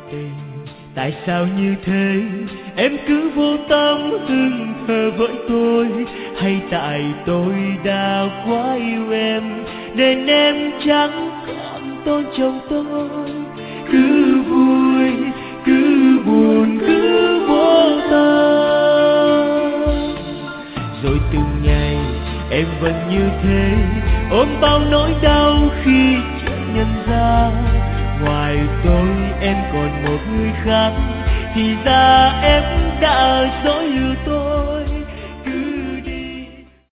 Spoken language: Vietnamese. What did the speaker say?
tình, tại sao như thế? Em cứ vô tâm hững hờ với tôi, hay tại tôi đã quá yêu em, nên em chẳng còn tôn trọng tôi. Cứ vui, cứ buồn, cứ vô tâm. Rồi từng ngày em vẫn như thế, ôm bao nỗi đau khi chẳng nhận ra ngoài tôi em còn một người khác. Thì ra em đã dối lừa tôi.